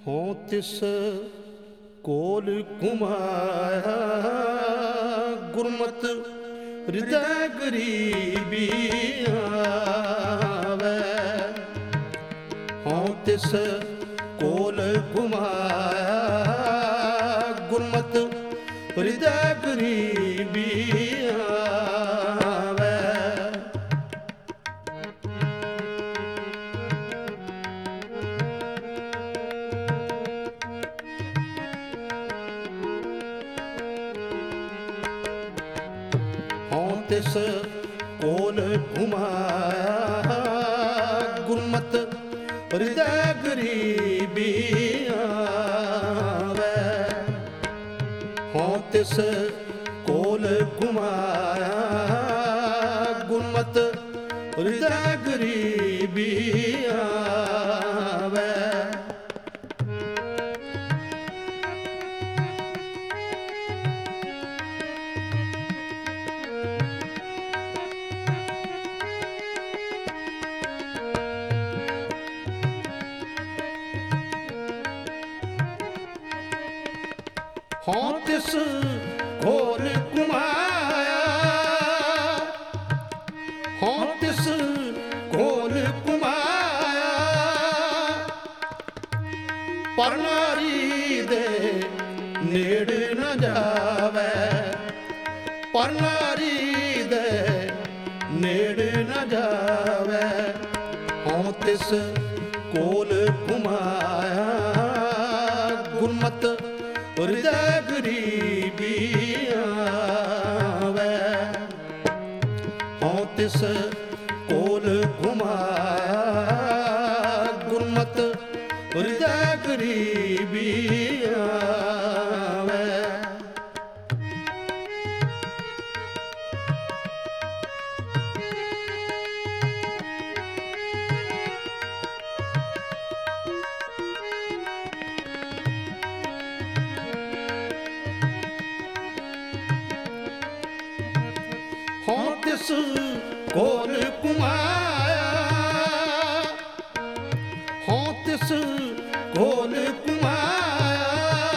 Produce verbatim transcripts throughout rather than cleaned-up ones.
ਹੋਂ ਤਿਸ ਕੋਲ ਘੁਮਾਇਆ ਗੁਰਮਤਿ ਹਿਰਦੈ ਗਰੀਬੀ ਆਵੈ। ਹੋਂ ਤਿਸ ਕੋਲ ਘੁਮਾਇਆ ਗੁਰਮਤਿ ਹਿਰਦੈ ਗਰੀਬੀ ਆਵੈ। ਹੋਂ ਤਿਸ ਕੋਲ ਘੁਮਾਇਆ ਗੁਰਮਤਿ ਹਿਰਦੈ ਗਰੀਬੀ ਆਵੈ। ਹੋਂ ਤਿਸ ਕੋਲ ਘੁਮਾਇਆ ਗੁਰਮਤਿ ਹਿਰਦੈ ਗਰੀਬੀ ਆਵੈ। ਹੋਂ ਤਿਸ ਕੋਲ ਘੁਮਾਇਆ ਹੋਂ ਤਿਸ ਕੋਲ ਘੁਮਾਇਆ ਪਰ ਨਾਰੀ ਦੇ ਨੇੜ ਨ ਜਾਵੈ। ਪਰ ਨਾਰੀ ਦੇ ਨੇੜ ਨ ਜਾਵੈ। ਹੋਂ ਤਿਸ ਕੋਲ ਘੁਮਾਇਆ ਗੁਰਮਤਿ ਹਿਰਦੈ ਗਰੀਬੀ ਆਵੈ। ਹੋਂ ਤਿਸ ਕੋਲ ਘੁਮਾਇਆ ਗੁਰਮਤਿ ਹਿਰਦੈ ਗਰੀਬੀ ਆਵੈ। ਹੋਂ ਤਿਸ ਕੋਲ ਘੁਮਾਇਆ ਹੋਂ ਤਿਸ ਕੋਲ ਘੁਮਾਇਆ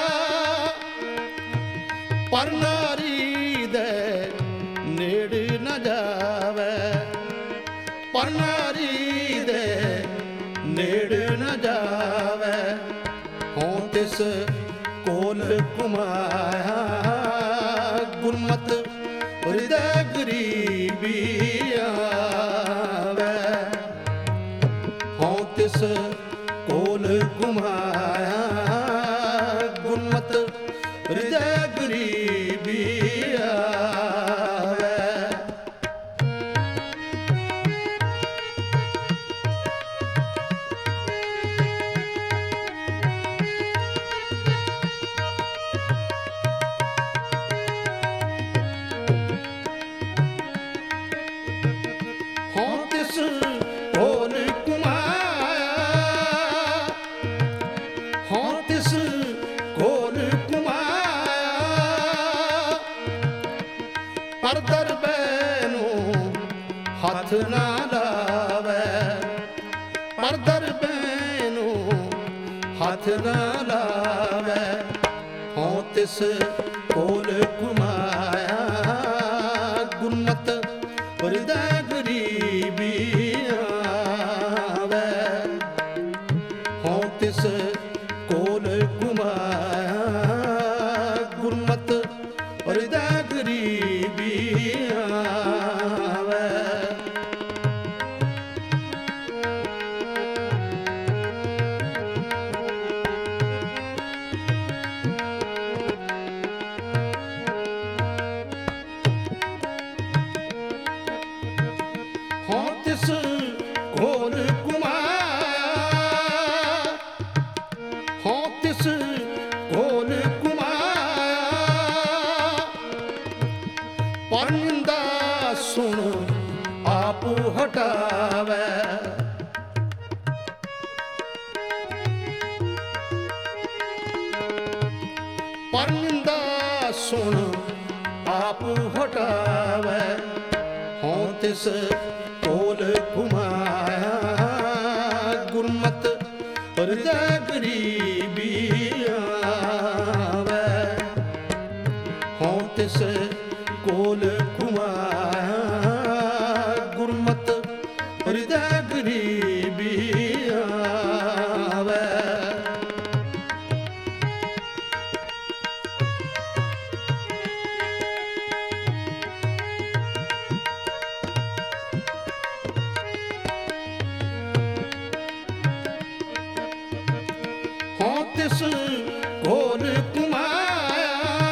ਪਰ ਨਾਰੀ ਦੇ ਨੇੜ ਨ ਜਾਵੈ। ਪਰ ਨਾਰੀ ਦੇ ਨੇੜ ਨ ਜਾਵੈ। ਹੋਂ ਤਿਸ ਕੋਲ ਘੁਮਾਇਆ ਗੁਰਮਤਿ ਹਿਰਦੈ ਗਰੀਬੀ ਆਵੈ। ਹੋਂ ਤਿਸ ਕੋਲ ਘੁਮਾਇਆ ਗੁਰਮਤਿ ਹਿਰਦੈ ਗਰੀਬੀ ਆਵੈ। ਹੋਂ ਤਿਸ ਕੋਲ ਘੁਮਾਇਆ ਹੋਂ ਤਿਸ ਕੋਲ ਘੁਮਾਇਆ ਪਰ ਦਰਬੈ ਨੂੰ ਹੱਥ ਨਾ ਲਾਵੈ। ਪਰ ਦਰਬੈ ਨੂੰ ਹੱਥ ਨਾ ਲਾਵੈ। ਹੋਂ ਤਿਸ ਕੋਲ ਘੁਮਾਇਆ ਗੁਰਮਤਿ ਹਿਰਦੈ ਗਰੀਬੀ ਆਵੈ। ਹੋਂ ਤਿਸ ਕੋਲ ਘੁਮਾਇਆ ਗੁਰਮਤਿ ਹਿਰਦੈ ਗਰੀਬੀ ਆਵੈ। ਹੋਂ ਤਿਸ ਕੋਲ ਘੁਮਾਇਆ ਹੋਂ ਤਿਸ ਕੋਲ ਘੁਮਾਇਆ ਪਰ ਨਿੰਦਾ ਸੁਣ ਆਪ ਹਟਾਵੈ। ਪਰ ਨਿੰਦਾ ਸੁਣ ਆਪ ਹਟਾਵੈ। ਹੋਂ ਤਿਸ ਕੋਲ ਘੁਮਾਇਆ ਗੁਰਮਤਿ ਹਿਰਦੈ ਗਰੀਬੀ ਆਵੈ। ਹਉ ਤਿਸ ਕੋਲ ਕੁਮਾਇਆ ਗੁਰਮਤਿ ਹਿਰਦੈ ਗਰੀਬੀ ਆਵੈ। ਹਉ ਤਿਸ ਕੋਲ ਕੁਮਾਇਆ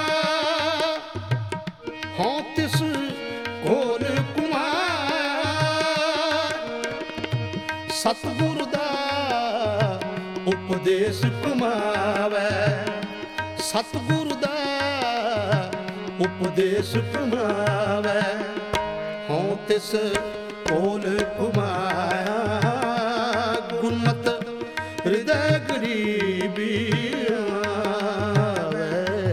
ਹਉ ਤਿਸ ਕੋਲ ਕੁਮਾਇਆ ਸਤਿਗੁਰ ਦਾ ਉਪਦੇਸ਼ ਕਮਾਵੈ। ਸਤਿਗੁਰ ਦਾ ਉਪਦੇਸ਼ ਕਮਾਵੈ। ਹਉ ਤਿਸ ਕੋਲ ਕੁਮਾਇਆ ਗੁਰਮਤਿ ਹਿਰਦੈ ਗਰੀਬੀ ਆਵੈ।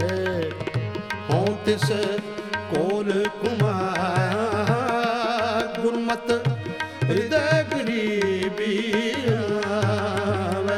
ਹਉ ਤਿਸ ਕੋਲ ਕੁਮਾਇਆ ਗੁਰਮਤਿ ਹਿਰਦੈ ਗਰੀਬੀ ਆਵੈ।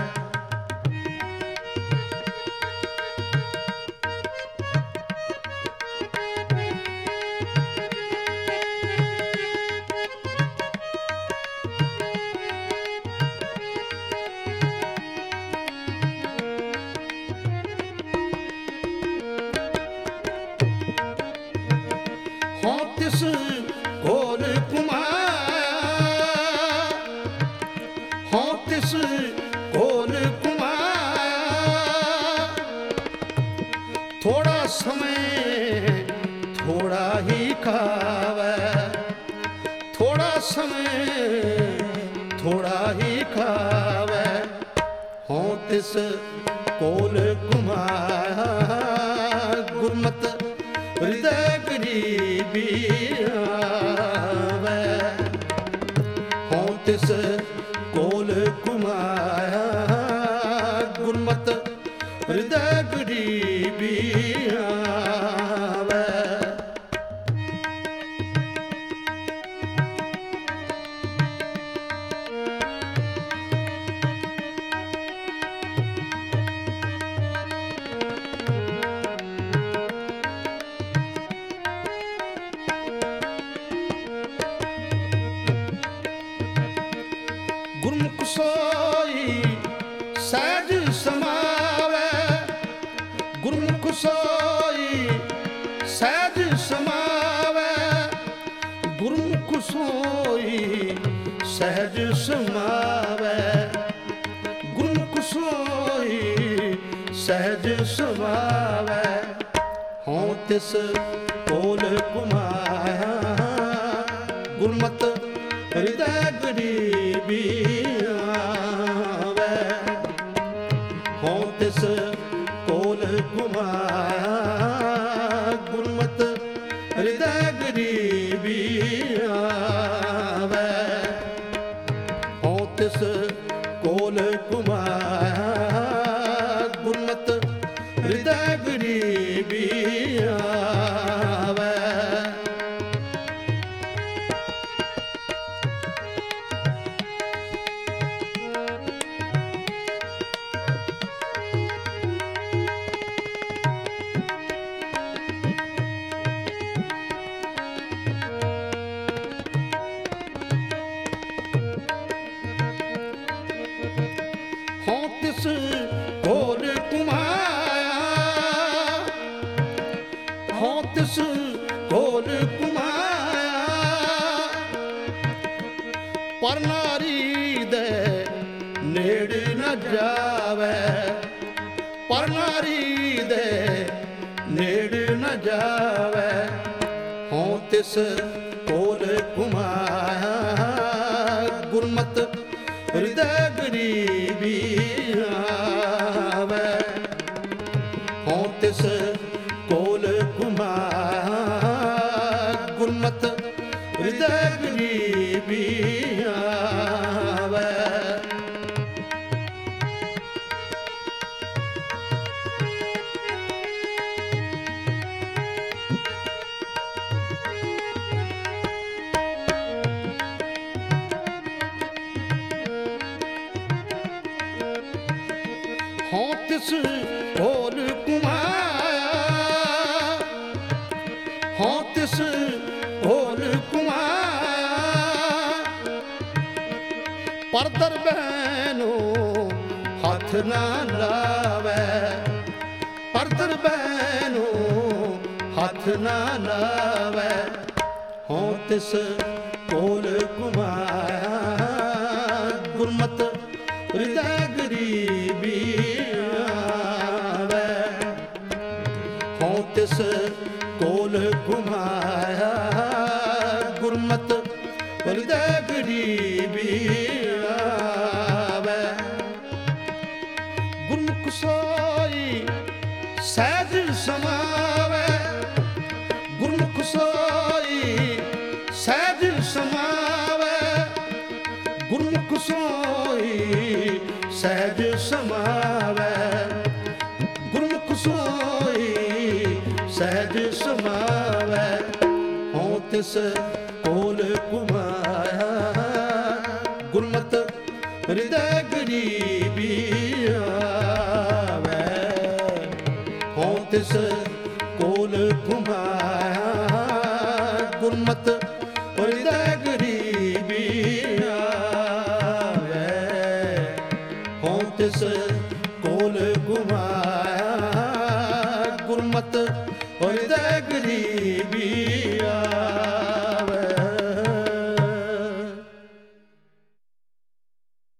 ਹਉ ਤਿਸ ਕੋਲ ਕੁਮਾਇਆ ਹਉ ਤਿਸ ਕੋਲ ਕੁਮਾਇਆ ਥੋੜਾ ਸਮੇਂ ਥੋੜਾ ਹੀ ਖਾਵੈ। ਥੋੜਾ ਸਮੇਂ ਥੋੜਾ ਹੀ ਖਾਵੈ। ਹਉ ਤਿਸ ਕੋਲ ਕੁਮਾਇਆ ਗੁਰਮਤਿ ਹਿਰਦੈ ਗਰੀਬੀ ਆਵੈ। ਹਉ ਤਿਸ ਕੋਲ ਕੁਮਾਇਆ ਗੁਰਮਤਿ ਹਿਰਦੈ ਗਰੀਬੀ ਆਵੈ। ਗੁਰਮੁਖ ਸੋਈ ਸਹਿਜ ਸਮਾਵੈ। ਗੁਰਮੁਖ ਸੋਈ ਸਹਿਜ ਸਮਾਵੈ। ਗੁਰਮੁਖ ਸੋਈ ਸਹਿਜ ਸਮਾਵੈ। ਗੁਰਮੁਖ ਸੋਈ ਸਹਿਜ ਸਮਾਵੈ। ਹਉ ਤਿਸ ਕੋਲ ਕੁਮਾਇਆ ਗੁਰਮਤਿ ਹਿਰਦੈ ਗਰੀਬੀ ਆਵੈ। ਹਉ ਤਿਸ ਕੋਲ ਕੁਮਾਇਆ ਗੁਰਮਤਿ ਹਿਰਦੈ ਗਰੀਬੀ ਆਵੈ। ਹਉ ਤਿਸ ਕੋਲ ਕੁਮਾਇਆ ਗੁਰਮਤਿ ਹਿਰਦੈ ਗਰੀਬੀ ਆਵੈ। ਹਉ ਤਿਸ ਕੋਲ ਕੁਮਾਇਆ ਹਉ ਤਿਸ ਕੋਲ ਕੁਮਾਇਆ ਪਰ ਨਾਰੀ ਦੇ ਨੇੜ ਨ ਜਾਵੈ। ਪਰ ਨਾਰੀ ਦੇ ਨੇੜ ਨ ਜਾਵੈ। ਹਉ ਤਿਸ ਕੋਲ ਕੁਮਾਇਆ ਗੁਰਮਤਿ ਹਿਰਦੈ ਗਰੀਬੀ ਆਵੈ। ਹਉ ਤਿਸ ਕੋਲ ਕੁਮਾਇਆ ਗੁਰਮਤਿ ਹਿਰਦੈ ਗਰੀਬੀ ਆਵੈ। ਹਉ ਤਿਸ ਕੋਲ ਕੁਮਾਇਆ, ਹਉ ਤਿਸ ਕੋਲ ਕੁਮਾਇਆ। ਪਰ ਦਰਬੈ ਨੂੰ ਹੱਥ ਨਾ ਲਾਵੈ, ਪਰ ਦਰਬੈ ਨੂੰ ਹੱਥ ਨਾ ਲਾਵੈ। ਹਉ ਤਿਸ ਕੋਲ ਕੁਮਾਇਆ, ਗੁਰਮਤਿ ਹਿਰਦੈ ਗਰੀਬੀ ਆਵੈ। ਹਉ ਤਿਸ ਕੋਲ ਕੁਮਾਇਆ, ਗੁਰਮਤਿ ਹਿਰਦੈ ਗਰੀਬੀ ਆਵੈ। ਗੁਰਮੁਖ ਸੋਈ ਸਹਿਜ ਸਮਾਵੈ, ਗੁਰਮੁਖ ਸੋਈ ਸਹਿਜ ਸਮਾਵੈ। ਗੁਰਮੁਖ ਸੋਈ ਸਹਿਜ ਸਮਾਵੈ, ਗੁਰਮੁਖ ਸੋਈ ਸਹਿਜ ਸਮਾਵੈ। ਹਉ ਤਿਸ ਕੋਲ ਕੁਮਾਇਆ, ਗੁਰਮਤਿ ਹਿਰਦੈ ਗਰੀਬੀ ਆਵੈ। ਹਉ ਤਿਸ ਕੋਲ ਕੁਮਾਇਆ, ਗੁਰਮਤਿ